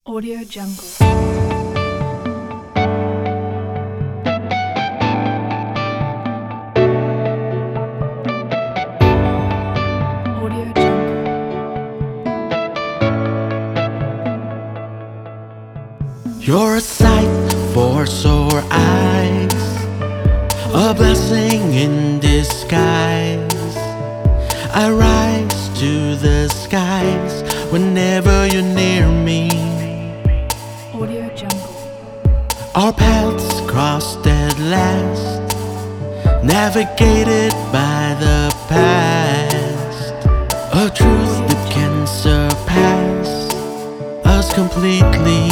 Audio Jungle. Audio Jungle. You're a sight for sore eyes, a blessing in disguise. I rise to the skies whenever you're near me. Audio Jungle. Our paths crossed at last, navigated by the past. A truth that can surpass us completely.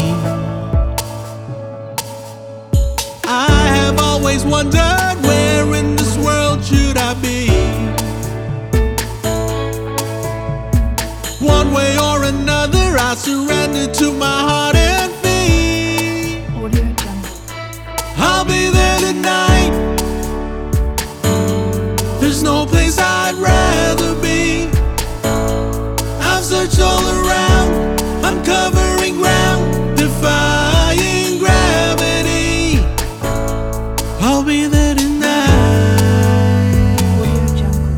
I have always wondered, where in this world should I be? One way or another, I surrender to my heart and feet. Audio Jungle. I'll be there tonight. There's no place I'd rather be. I've searched all around, I'm covering ground, defying gravity. I'll be there tonight. Audio Jungle.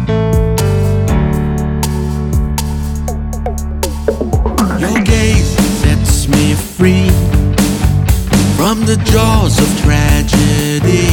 Your gaze sets me free from the jaws of tragedy.